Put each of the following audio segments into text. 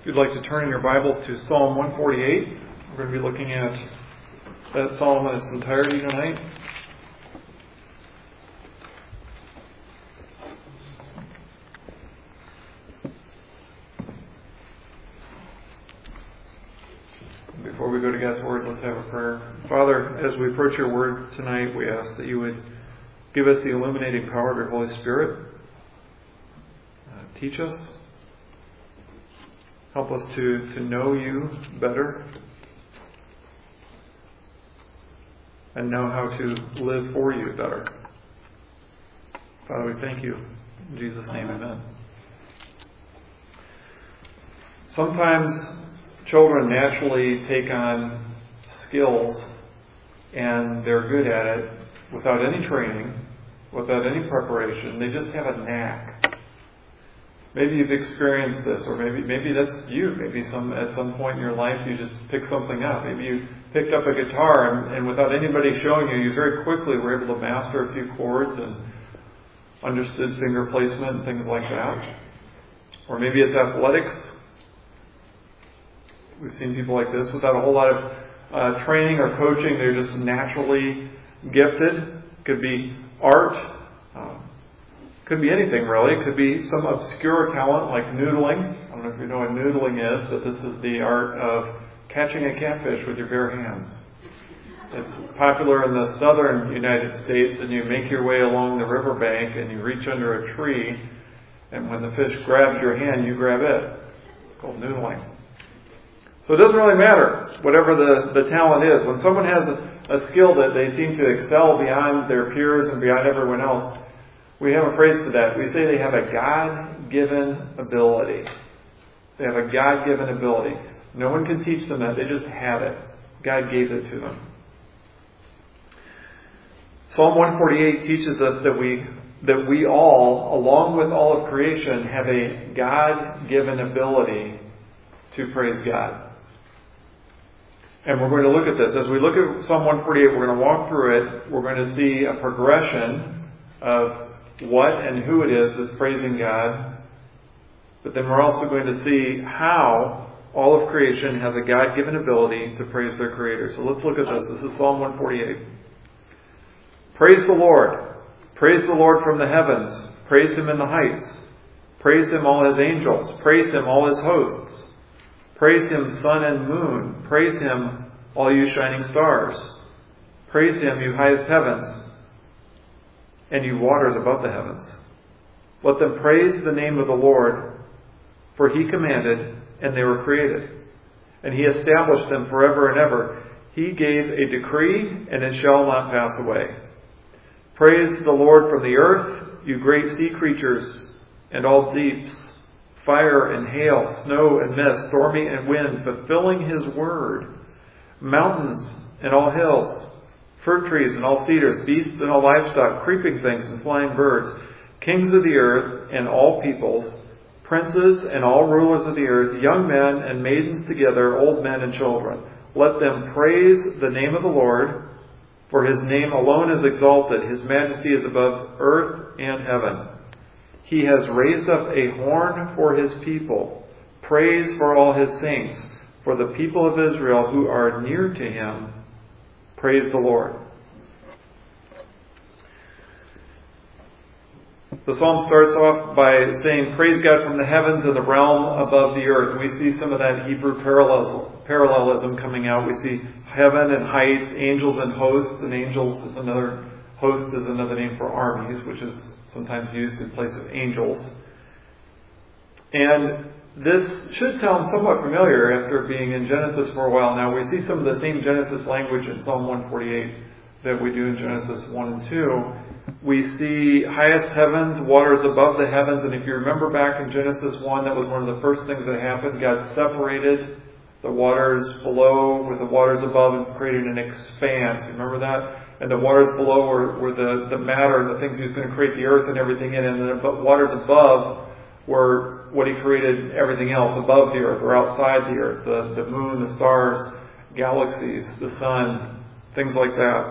you'd like to turn in your Bibles to Psalm 148, we're going to be looking at that psalm in its entirety tonight. Before we go to God's Word, let's have a prayer. Father, as we approach your Word tonight, we ask that you would give us the illuminating power of your Holy Spirit. Teach us. Help us to know you better and know how to live for you better. Father, we thank you. In Jesus' name, amen. Sometimes children naturally take on skills and they're good at it without any training, without any preparation. They just have a knack. Maybe you've experienced this, or maybe that's you. Maybe at some point in your life you just pick something up. Maybe you picked up a guitar and without anybody showing you, you very quickly were able to master a few chords and understood finger placement and things like that. Or maybe it's athletics. We've seen people like this without a whole lot of training or coaching. They're just naturally gifted. Could be art. Could be anything really. It could be some obscure talent like noodling. I don't know if you know what noodling is, but this is the art of catching a catfish with your bare hands. It's popular in the southern United States, and you make your way along the riverbank and you reach under a tree, and when the fish grabs your hand, you grab it. It's called noodling. So it doesn't really matter, whatever the talent is. When someone has a skill that they seem to excel beyond their peers and beyond everyone else, we have a phrase for that. We say they have a God-given ability. They have a God-given ability. No one can teach them that. They just have it. God gave it to them. Psalm 148 teaches us that we all, along with all of creation, have a God-given ability to praise God. And we're going to look at this. As we look at Psalm 148, we're going to walk through it. We're going to see a progression of what and who it is that's praising God. But then we're also going to see how all of creation has a God-given ability to praise their Creator. So let's look at this. This is Psalm 148. Praise the Lord. Praise the Lord from the heavens. Praise Him in the heights. Praise Him, all His angels. Praise Him, all His hosts. Praise Him, sun and moon. Praise Him, all you shining stars. Praise Him, you highest heavens, and you waters above the heavens. Let them praise the name of the Lord, for He commanded, and they were created. And He established them forever and ever. He gave a decree, and it shall not pass away. Praise the Lord from the earth, you great sea creatures, and all deeps, fire and hail, snow and mist, stormy and wind, fulfilling His word, mountains and all hills, fruit trees and all cedars, beasts and all livestock, creeping things and flying birds, kings of the earth and all peoples, princes and all rulers of the earth, young men and maidens together, old men and children. Let them praise the name of the Lord, for His name alone is exalted. His majesty is above earth and heaven. He has raised up a horn for His people, praise for all His saints, for the people of Israel who are near to Him. Praise the Lord. The psalm starts off by saying, praise God from the heavens and the realm above the earth. We see some of that Hebrew parallelism coming out. We see heaven and heights, angels and hosts, and host is another name for armies, which is sometimes used in place of angels. And this should sound somewhat familiar after being in Genesis for a while now. We see some of the same Genesis language in Psalm 148 that we do in Genesis 1 and 2. We see highest heavens, waters above the heavens. And if you remember back in Genesis 1, that was one of the first things that happened. God separated the waters below with the waters above and created an expanse. You remember that? And the waters below were the matter and the things He was going to create the earth and everything in. And the waters above were what He created everything else above the earth or outside the earth. The moon, the stars, galaxies, the sun, things like that.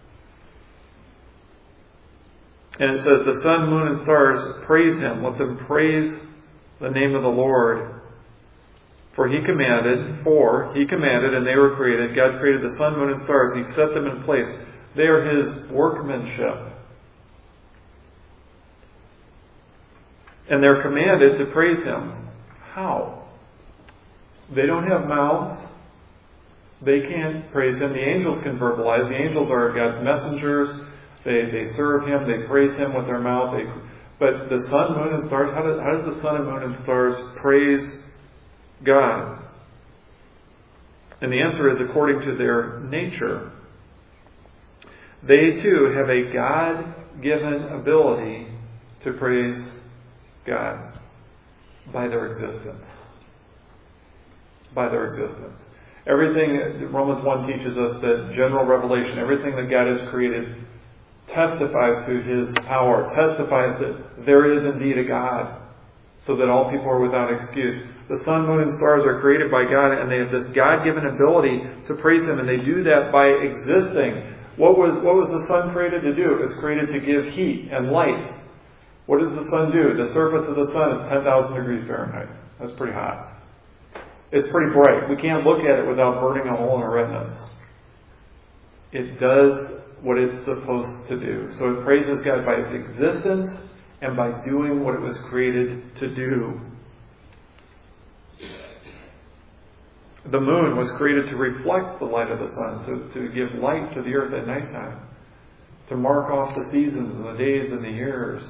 And it says, the sun, moon, and stars praise Him. Let them praise the name of the Lord. He commanded, and they were created. God created the sun, moon, and stars. He set them in place. They are His workmanship. And they're commanded to praise Him. How? They don't have mouths. They can't praise Him. The angels can verbalize. The angels are God's messengers. They serve Him. They praise Him with their mouth. But the sun, moon, and stars, how does the sun and moon and stars praise God? And the answer is according to their nature. They too have a God-given ability to praise God by their existence. By their existence. Everything, Romans 1 teaches us that general revelation, everything that God has created testifies to His power, testifies that there is indeed a God, so that all people are without excuse. The sun, moon, and stars are created by God, and they have this God-given ability to praise Him, and they do that by existing. What was the sun created to do? It was created to give heat and light. What does the sun do? The surface of the sun is 10,000 degrees Fahrenheit. That's pretty hot. It's pretty bright. We can't look at it without burning a hole in our retinas. It does what it's supposed to do. So it praises God by its existence and by doing what it was created to do. The moon was created to reflect the light of the sun, to give light to the earth at nighttime, to mark off the seasons and the days and the years,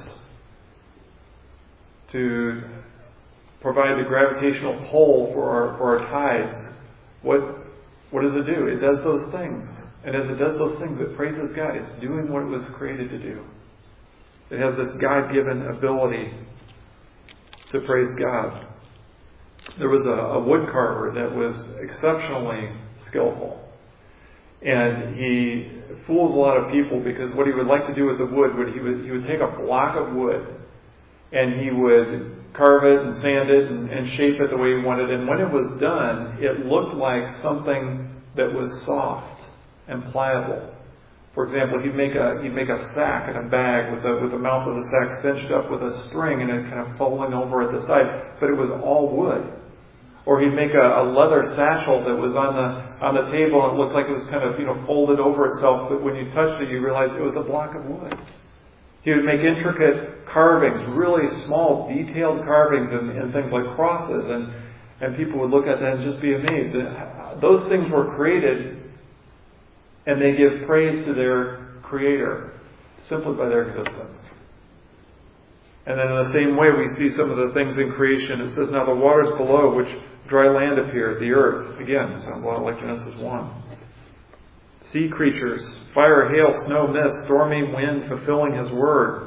to provide the gravitational pull for our tides. What does it do? It does those things. And as it does those things, it praises God. It's doing what it was created to do. It has this God-given ability to praise God. There was a wood carver that was exceptionally skillful. And he fooled a lot of people because what he would like to do with the wood, he would take a block of wood and he would carve it and sand it and shape it the way he wanted. And when it was done, it looked like something that was soft and pliable. For example, he'd make a sack and a bag with the mouth of the sack cinched up with a string and it kind of folding over at the side, but it was all wood. Or he'd make a leather satchel that was on the table and it looked like it was kind of folded over itself, but when you touched it, you realized it was a block of wood. He would make intricate carvings, really small, detailed carvings and things like crosses, and people would look at that and just be amazed. And those things were created, and they give praise to their Creator simply by their existence. And then in the same way, we see some of the things in creation. It says, "Now the waters below, which dry land appeared, the earth." Again, sounds a lot like Genesis 1. Sea creatures, fire, hail, snow, mist, stormy wind, fulfilling His word.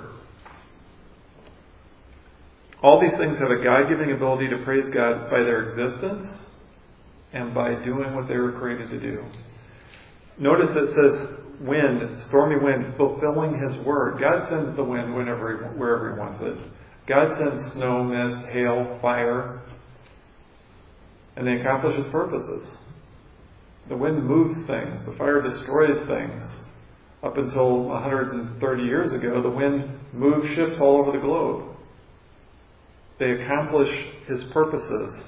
All these things have a God-giving ability to praise God by their existence and by doing what they were created to do. Notice it says wind, stormy wind, fulfilling His word. God sends the wind wherever He wants it. God sends snow, mist, hail, fire, and they accomplish His purposes. The wind moves things. The fire destroys things. Up until 130 years ago, the wind moved ships all over the globe. They accomplish His purposes.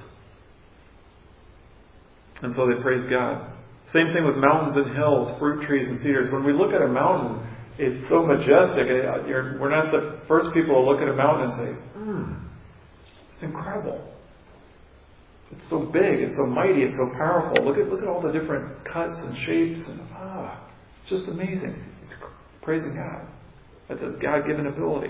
And so they praise God. Same thing with mountains and hills, fruit trees and cedars. When we look at a mountain, it's so majestic. We're not the first people to look at a mountain and say, it's incredible. It's so big, it's so mighty, it's so powerful. Look at all the different cuts and shapes, and it's just amazing. It's praising God. That's His God-given ability.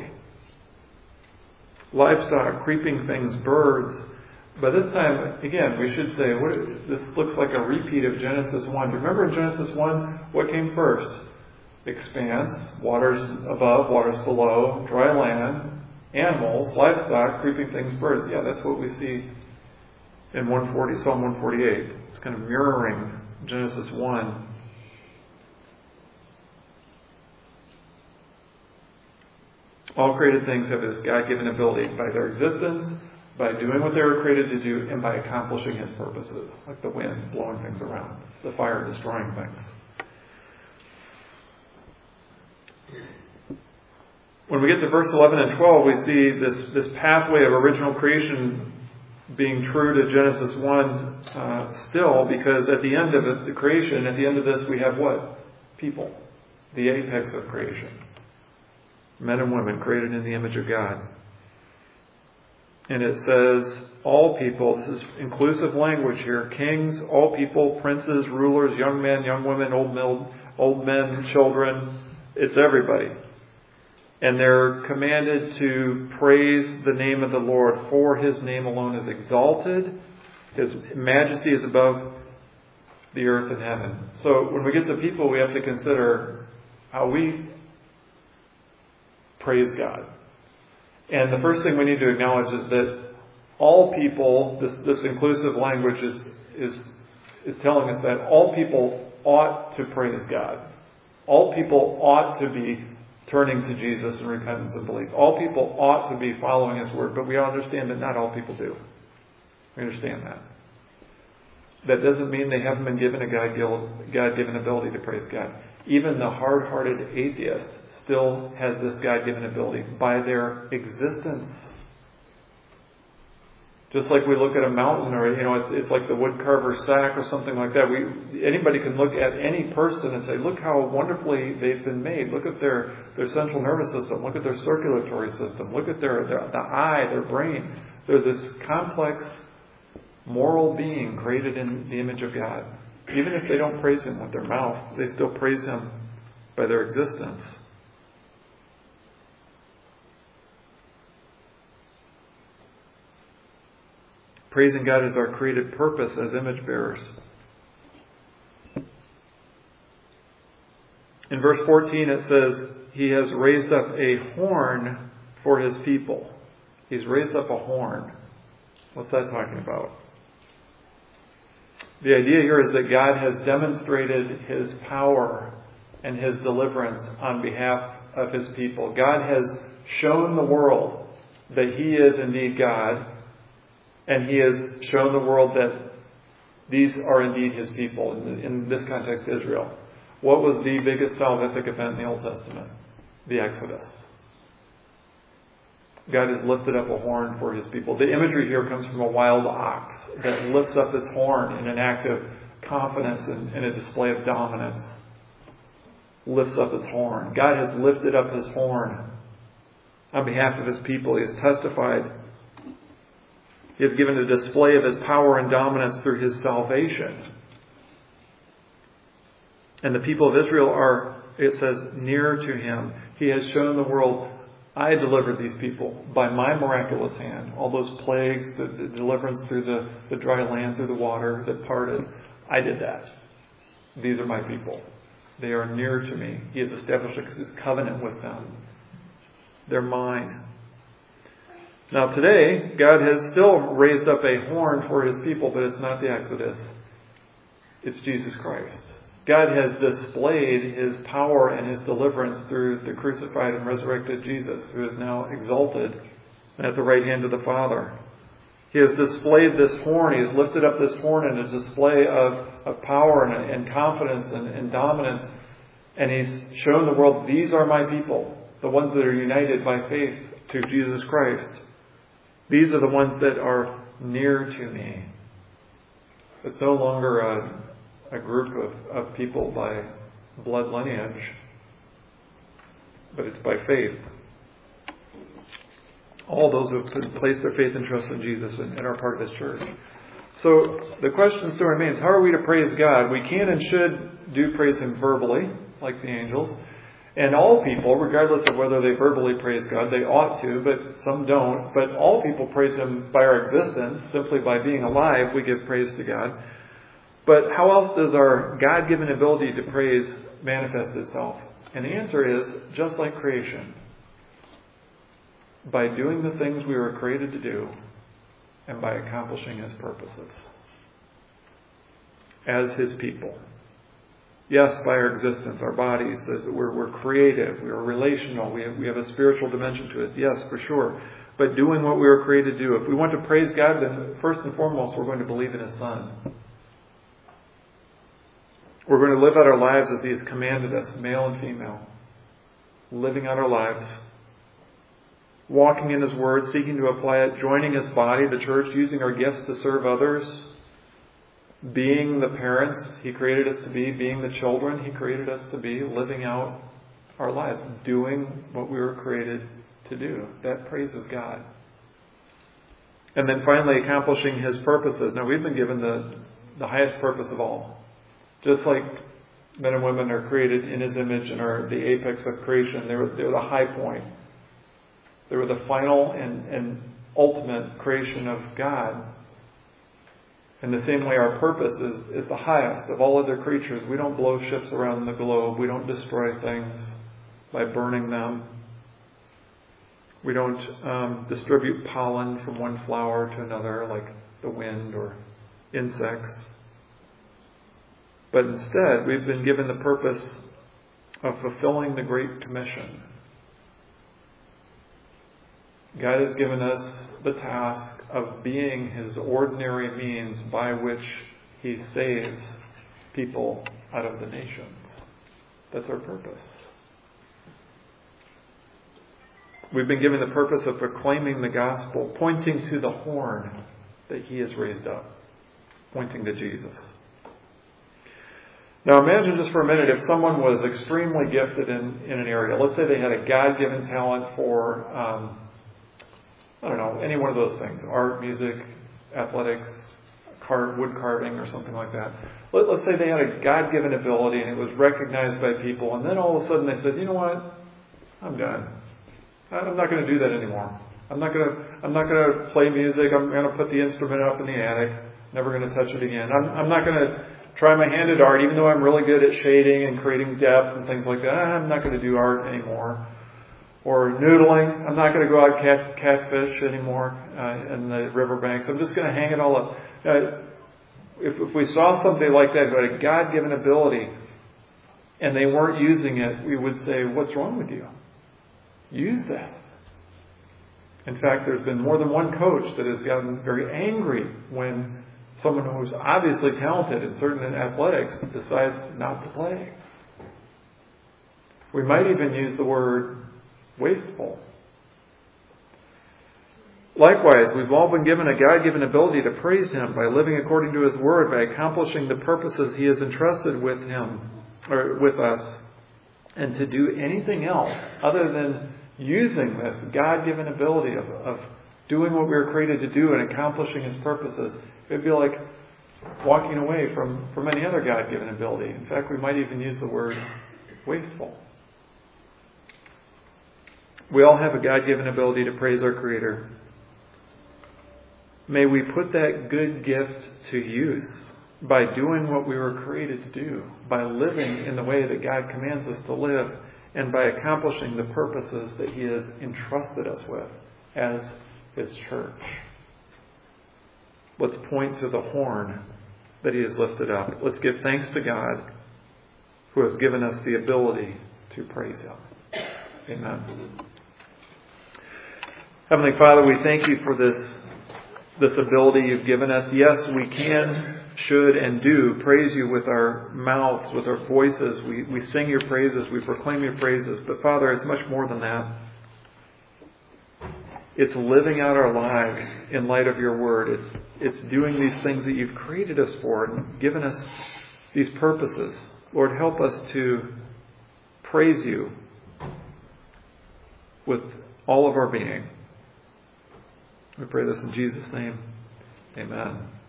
Livestock, creeping things, birds. But this time, again, we should say, this looks like a repeat of Genesis 1. Remember in Genesis 1, what came first? Expanse, waters above, waters below, dry land, animals, livestock, creeping things, birds. Yeah, that's what we see in Psalm 148. It's kind of mirroring Genesis 1. All created things have this God-given ability by their existence, by doing what they were created to do, and by accomplishing His purposes, like the wind blowing things around, the fire destroying things. When we get to verse 11 and 12, we see this pathway of original creation being true to Genesis 1 still, because at the end of the creation, at the end of this, we have what? People. The apex of creation. Men and women created in the image of God. And it says, all people, this is inclusive language here, kings, all people, princes, rulers, young men, young women, old men, children, it's everybody. And they're commanded to praise the name of the Lord, for His name alone is exalted. His majesty is above the earth and heaven. So when we get to people, we have to consider how we praise God. And the first thing we need to acknowledge is that all people, this inclusive language is telling us that all people ought to praise God. All people ought to be turning to Jesus in repentance and belief. All people ought to be following His word, but we understand that not all people do. We understand that. That doesn't mean they haven't been given a God-given ability to praise God. Even the hard-hearted atheist still has this God-given ability by their existence. Just like we look at a mountain, or it's like the woodcarver's sack or something like that. Anybody can look at any person and say, look how wonderfully they've been made. Look at their central nervous system. Look at their circulatory system. Look at the eye, their brain. They're this complex moral being created in the image of God. Even if they don't praise Him with their mouth, they still praise Him by their existence. Praising God is our created purpose as image bearers. In verse 14 it says, He has raised up a horn for His people. He's raised up a horn. What's that talking about? The idea here is that God has demonstrated His power and His deliverance on behalf of His people. God has shown the world that He is indeed God, and He has shown the world that these are indeed His people, in this context, Israel. What was the biggest salvific event in the Old Testament? The Exodus. God has lifted up a horn for His people. The imagery here comes from a wild ox that lifts up its horn in an act of confidence and a display of dominance. Lifts up its horn. God has lifted up His horn on behalf of His people. He has testified. He has given a display of His power and dominance through His salvation. And the people of Israel are, it says, near to Him. He has shown the world, I delivered these people by my miraculous hand. All those plagues, the deliverance through the dry land, through the water that parted. I did that. These are my people. They are near to me. He has established His covenant with them. They're mine. Now today, God has still raised up a horn for His people, but it's not the Exodus. It's Jesus Christ. God has displayed His power and His deliverance through the crucified and resurrected Jesus, who is now exalted at the right hand of the Father. He has displayed this horn. He has lifted up this horn in a display of power and confidence and dominance. And He's shown the world, these are my people, the ones that are united by faith to Jesus Christ. These are the ones that are near to me. It's no longer a group of people by blood lineage, but it's by faith. All those who have placed their faith and trust in Jesus and are part of His church. So the question still remains, how are we to praise God? We can and should do praise Him verbally, like the angels. And all people, regardless of whether they verbally praise God, they ought to, but some don't. But all people praise Him by our existence. Simply by being alive, we give praise to God. But how else does our God-given ability to praise manifest itself? And the answer is, just like creation, by doing the things we were created to do and by accomplishing His purposes as His people. Yes, by our existence, our bodies, we're creative, we're relational, we have a spiritual dimension to us. Yes, for sure. But doing what we were created to do. If we want to praise God, then first and foremost, we're going to believe in His Son. We're going to live out our lives as He has commanded us, male and female. Living out our lives walking in His Word, seeking to apply it, joining His body, the church, using our gifts to serve others, being the parents He created us to be, being the children He created us to be, living out our lives, doing what we were created to do. That praises God. And then finally, accomplishing His purposes. Now, we've been given the highest purpose of all. Just like men and women are created in His image and are the apex of creation, they were the high point. They were the final and ultimate creation of God. In the same way, our purpose is the highest of all other creatures. We don't blow ships around the globe. We don't destroy things by burning them. We don't distribute pollen from one flower to another like the wind or insects. But instead, we've been given the purpose of fulfilling the Great Commission. God has given us the task of being His ordinary means by which He saves people out of the nations. That's our purpose. We've been given the purpose of proclaiming the gospel, pointing to the horn that He has raised up, pointing to Jesus. Now imagine just for a minute if someone was extremely gifted in an area. Let's say they had a God-given talent for, any one of those things. Art, music, athletics, wood carving or something like that. Let's say they had a God-given ability and it was recognized by people, and then all of a sudden they said, you know what? I'm done. I'm not going to do that anymore. I'm not going to play music. I'm going to put the instrument up in the attic. Never going to touch it again. I'm not going to try my hand at art, even though I'm really good at shading and creating depth and things like that. I'm not going to do art anymore. Or noodling. I'm not going to go out and catfish anymore in the riverbanks. I'm just going to hang it all up. If we saw somebody like that who had a God-given ability and they weren't using it, we would say, what's wrong with you? Use that. In fact, there's been more than one coach that has gotten very angry when someone who's obviously talented in certain athletics decides not to play. We might even use the word wasteful. Likewise, we've all been given a God-given ability to praise Him by living according to His Word, by accomplishing the purposes He has entrusted with us, and to do anything else other than using this God-given ability of doing what we were created to do and accomplishing His purposes. It would be like walking away from any other God-given ability. In fact, we might even use the word wasteful. We all have a God-given ability to praise our Creator. May we put that good gift to use by doing what we were created to do, by living in the way that God commands us to live, and by accomplishing the purposes that He has entrusted us with as His church. Let's point to the horn that He has lifted up. Let's give thanks to God who has given us the ability to praise Him. Amen. Heavenly Father, we thank You for this ability You've given us. Yes, we can, should, and do praise You with our mouths, with our voices. We sing Your praises, we proclaim Your praises. But Father, it's much more than that. It's living out our lives in light of Your Word. It's doing these things that You've created us for and given us these purposes. Lord, help us to praise You with all of our being. We pray this in Jesus' name. Amen.